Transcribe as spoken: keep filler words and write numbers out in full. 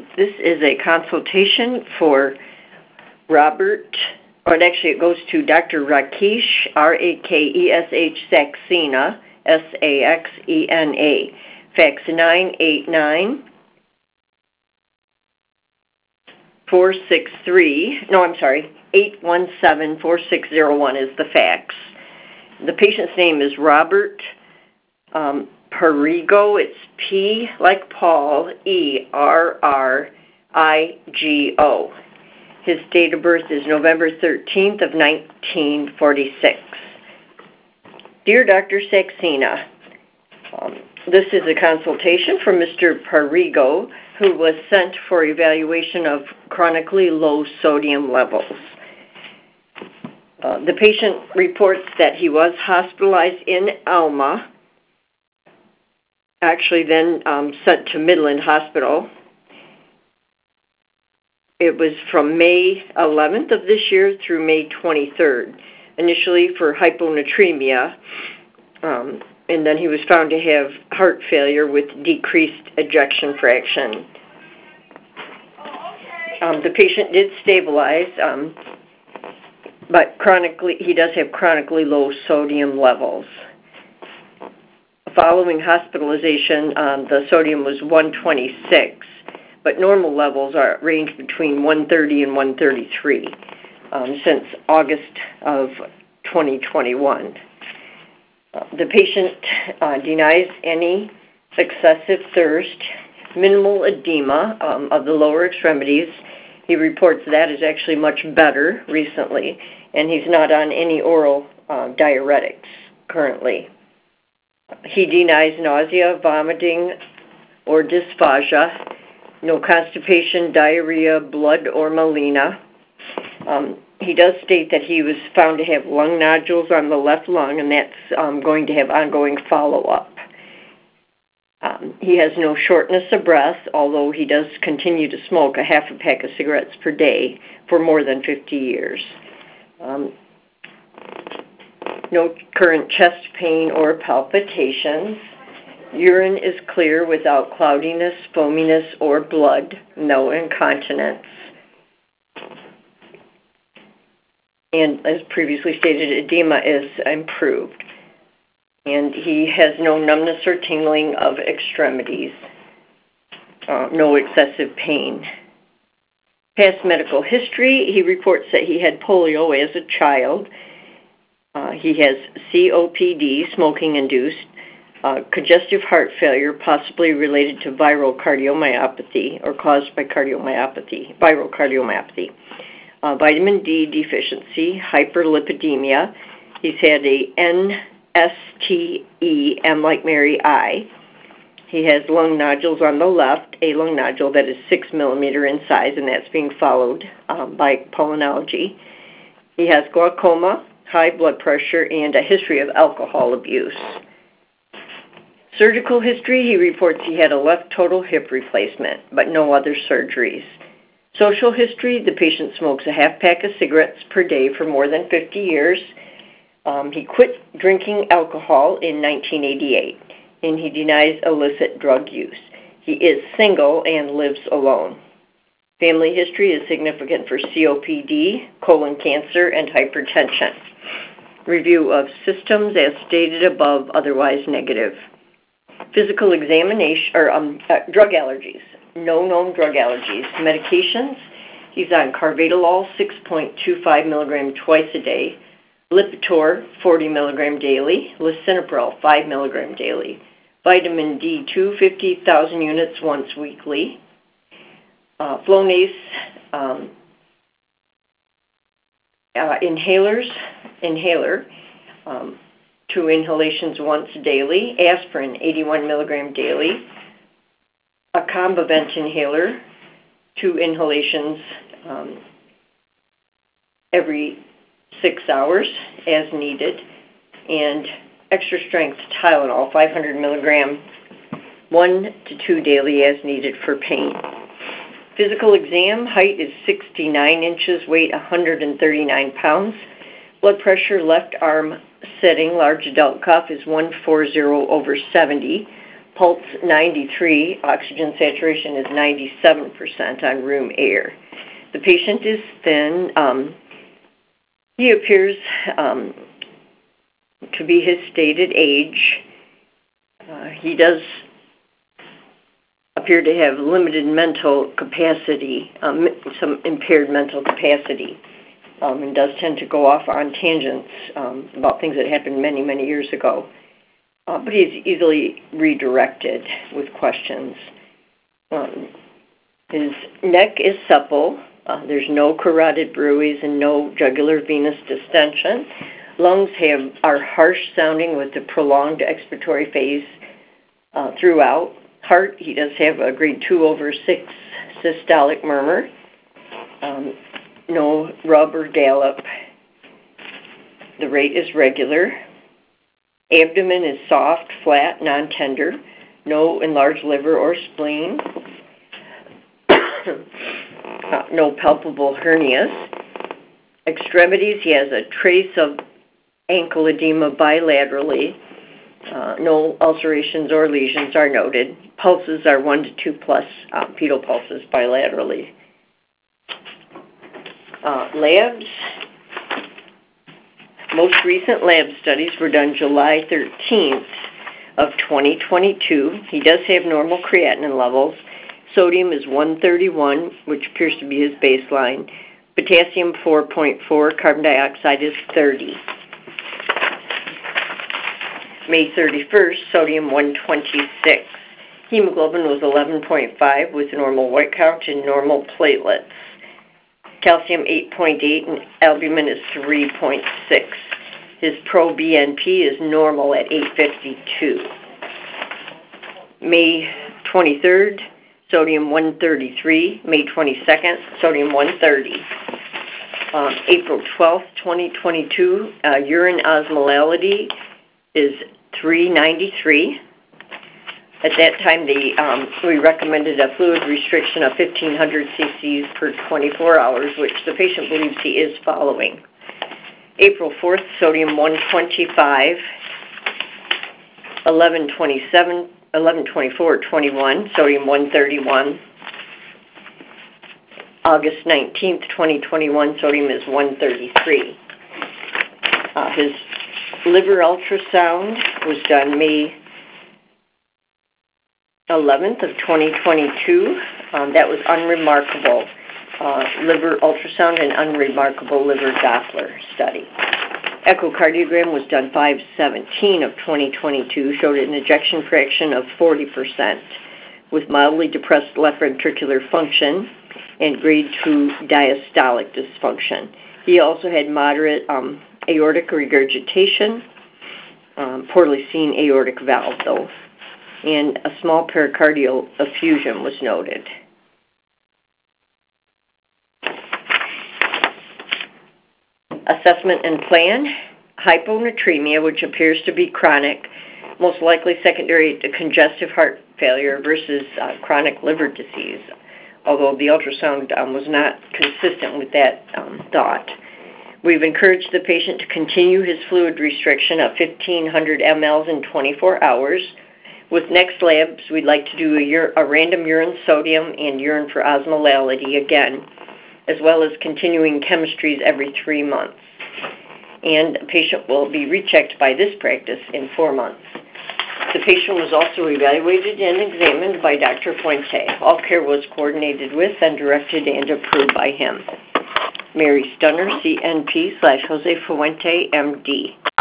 This is a consultation for Robert, or actually it goes to Doctor Rakesh, R A K E S H, Saxena, S A X E N A, fax nine eight nine, four six three, no, I'm sorry, eight one seven, four six zero one is the fax. The patient's name is Robert um, Perrigo. It's P like Paul, E R R I G O. His date of birth is November thirteenth of nineteen forty-six. Dear Doctor Saxena, um, this is a consultation from Mister Perrigo, who was sent for evaluation of chronically low sodium levels. Uh, the patient reports that he was hospitalized in Alma, actually then um, sent to Midland Hospital. It was from May eleventh of this year through May twenty-third, initially for hyponatremia, um, and then he was found to have heart failure with decreased ejection fraction. Um, the patient did stabilize, um, but chronically, he does have chronically low sodium levels. Following hospitalization, um, the sodium was one twenty-six, but normal levels are range between one thirty and one thirty-three um, since August of twenty twenty-one. Uh, the patient uh, denies any excessive thirst, minimal edema um, of the lower extremities. He reports that is actually much better recently, and he's not on any oral uh, diuretics currently. He denies nausea, vomiting, or dysphagia, no constipation, diarrhea, blood, or melena. Um, he does state that he was found to have lung nodules on the left lung, and that's um, going to have ongoing follow-up. Um, he has no shortness of breath, although he does continue to smoke a half a pack of cigarettes per day for more than fifty years. Um, no current chest pain or palpitations. Urine is clear without cloudiness, foaminess, or blood. No incontinence. And as previously stated, edema is improved. And he has no numbness or tingling of extremities. Uh, no excessive pain. Past medical history, he reports that he had polio as a child. Uh, he has C O P D, smoking-induced, uh, congestive heart failure, possibly related to viral cardiomyopathy or caused by cardiomyopathy, viral cardiomyopathy. Uh, vitamin D deficiency, hyperlipidemia. He's had a N S T E, M like Mary, I. He has lung nodules on the left, a lung nodule that is six millimeter in size, and that's being followed um, by pulmonology. He has glaucoma, high blood pressure, and a history of alcohol abuse. Surgical history, he reports he had a left total hip replacement, but no other surgeries. Social history, the patient smokes a half pack of cigarettes per day for more than fifty years. Um, he quit drinking alcohol in nineteen eighty-eight, and he denies illicit drug use. He is single and lives alone. Family history is significant for C O P D, colon cancer, and hypertension. Review of systems as stated above, otherwise negative. Physical examination, or um, uh, drug allergies. No known drug allergies. Medications, he's on carvedilol, six point two five milligram twice a day. Lipitor, forty milligram daily. Lisinopril, five milligram daily. Vitamin D two, fifty thousand units once weekly. Uh, Flonase um, uh, inhalers, inhaler, um, two inhalations once daily. Aspirin, eighty-one milligram daily. A Combivent inhaler, two inhalations um, every six hours as needed, and extra strength Tylenol, five hundred milligram, one to two daily as needed for pain. Physical exam, height is sixty-nine inches, weight one hundred thirty-nine pounds. Blood pressure, left arm sitting, large adult cuff is one forty over seventy. Pulse ninety-three, oxygen saturation is ninety-seven percent on room air. The patient is thin. Um, he appears um, to be his stated age. Uh, he does appear to have limited mental capacity, um, some impaired mental capacity, um, and does tend to go off on tangents um, about things that happened many, many years ago. Uh, but he's easily redirected with questions. Um, his neck is supple. Uh, there's no carotid bruits and no jugular venous distension. Lungs have are harsh sounding with a prolonged expiratory phase uh, throughout. Heart, he does have a grade two over six systolic murmur. Um, no rub or gallop. The rate is regular. Abdomen is soft, flat, non-tender. No enlarged liver or spleen. uh, no palpable hernias. Extremities, he has a trace of ankle edema bilaterally. Uh, no ulcerations or lesions are noted. Pulses are one to two plus uh, pedal pulses bilaterally. Uh, labs. Most recent lab studies were done July thirteenth of twenty twenty-two. He does have normal creatinine levels. Sodium is one thirty-one, which appears to be his baseline. Potassium four point four, carbon dioxide is thirty. May thirty-first, sodium one twenty-six. Hemoglobin was eleven point five with normal white count and normal platelets. Calcium eight point eight and albumin is three point six. His pro-B N P is normal at eight fifty-two. May twenty-third, sodium one thirty-three. May twenty-second, sodium one thirty. Um, April twelfth, twenty twenty-two, uh, urine osmolality is three ninety-three. At that time, the, um, we recommended a fluid restriction of fifteen hundred cc's per twenty-four hours, which the patient believes he is following. April fourth, sodium one twenty-five, eleven twenty-seven, eleven twenty-four, twenty-one, sodium one thirty-one. August nineteenth, twenty twenty-one, sodium is one thirty-three. Uh, his liver ultrasound was done May eleventh of twenty twenty-two. Um, that was unremarkable uh, liver ultrasound and unremarkable liver Doppler study. Echocardiogram was done five seventeen of twenty twenty-two, showed an ejection fraction of forty percent with mildly depressed left ventricular function and grade two diastolic dysfunction. He also had moderate um, aortic regurgitation, um, poorly seen aortic valve though, and a small pericardial effusion was noted. Assessment and plan, hyponatremia, which appears to be chronic, most likely secondary to congestive heart failure versus uh, chronic liver disease, although the ultrasound um, was not consistent with that um, thought. We've encouraged the patient to continue his fluid restriction of fifteen hundred milliliters in twenty-four hours. With next labs, we'd like to do a, ur- a random urine sodium and urine for osmolality again, as well as continuing chemistries every three months. And a patient will be rechecked by this practice in four months. The patient was also evaluated and examined by Doctor Fuente. All care was coordinated with and directed and approved by him. Mary Stunner, C N P slash Jose Fuente, M D.